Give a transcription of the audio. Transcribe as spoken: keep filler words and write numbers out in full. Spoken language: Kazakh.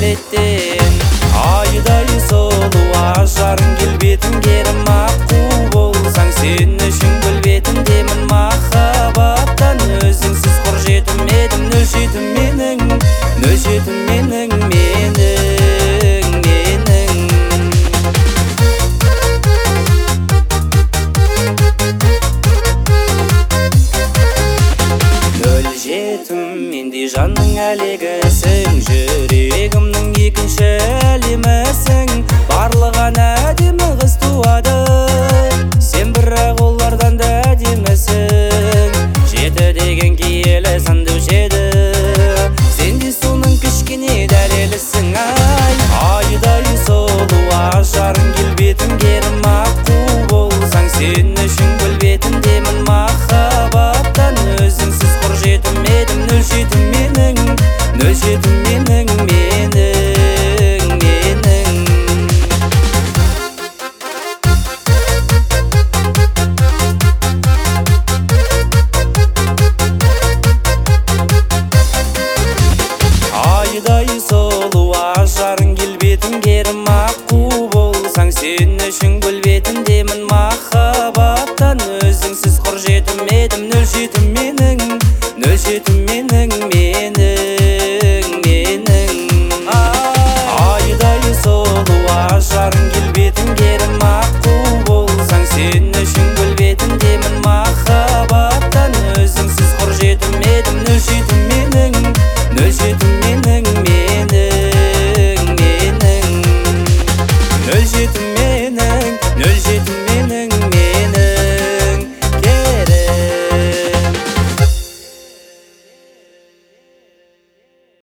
келеттен. Айдай сұлу ажарың келбетің керім аққу болсаң, сен үшін гүл-бетіндемін махаббаттан. Өзіңсіз құр жетім едім, нөл жетім менің, нөл жетім менің, менің, менің. Нөл жетім мендей жанның әлегісің, жүрегімнің екінші әлемісің. Барлығын әдемі қыз туады, сен бірақ олардан да әдемісің. Жеті деген киелі сан деуші еді, сен де соның кішкене дәлелісің. Ай, айдай сұлу ажарың келбетің керім аққу болсаң, сен үшін гүл-бетіндемін махаббаттан. Өзіңсіз құр жетім едім, нөл жетім менің, нөл жетім менің, менің, менің. Айдай сұлу ажарың келбетің керім аққу болсаң, сен үшін гүл-бетіндемін махаббаттан. Өзіңсіз құр жетім едім, нөл жетім менің, нөл жетім менің, менің, менің. Айдай сұлу ажарың келбетің керім аққу болсаң, сен